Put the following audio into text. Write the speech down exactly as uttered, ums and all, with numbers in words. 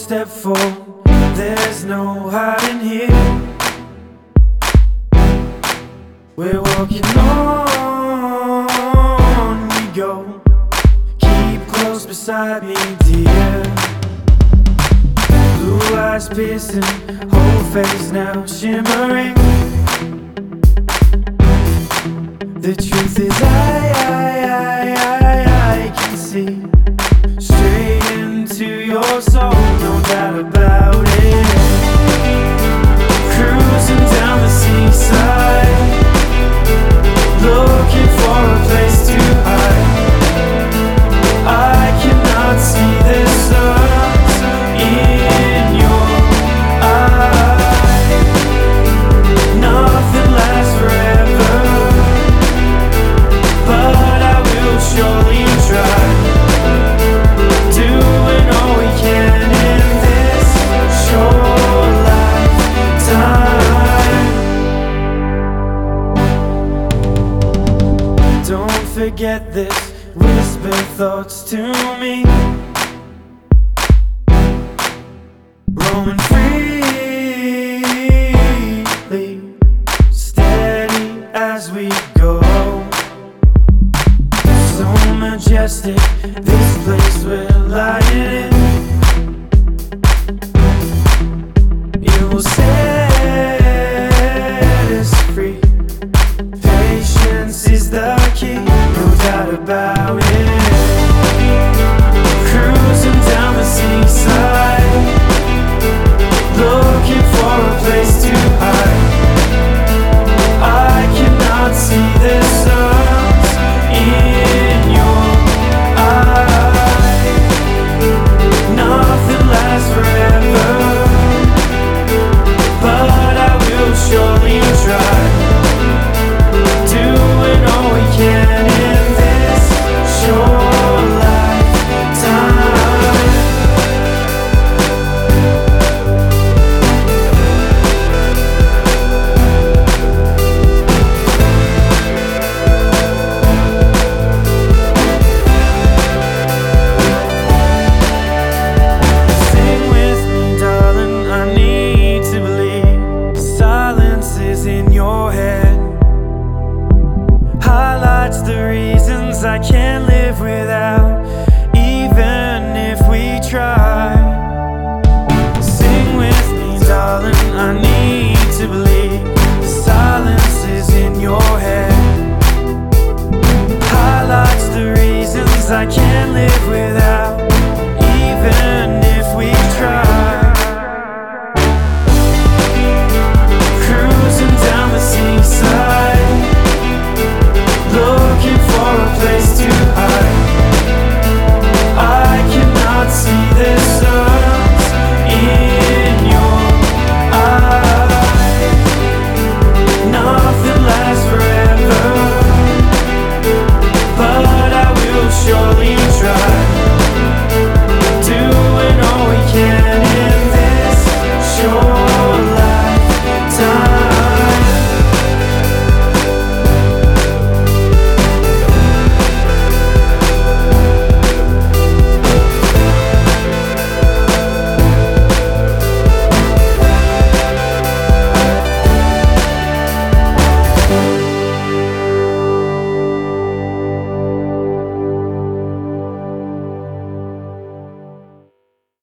step forward, there's no hiding here. We're walking on, we go. Keep close beside me, dear. Blue eyes piercing, whole face now shimmering. The truth is I, I, I, I, I can see straight into your soul, no doubt about it. Cruising down the seaside, looking for a place to hide. I cannot see the sun in your eyes. Nothing lasts forever, but I will surely try, doing all we can in this short lifetime. Don't forget this, whisper thoughts to me, roaming freely, steady as we go. So majestic, this place we're lying in. You will set us free. Patience is the key, no doubt about it. Cruising down the seaside, looking for a place to hide. I cannot see the suns in your eyes. Nothing lasts forever, but I will surely try, doing all we can in this short lifetime. Sing with me, darling, I need to believe. Silence is in your head, highlights the reasons I can't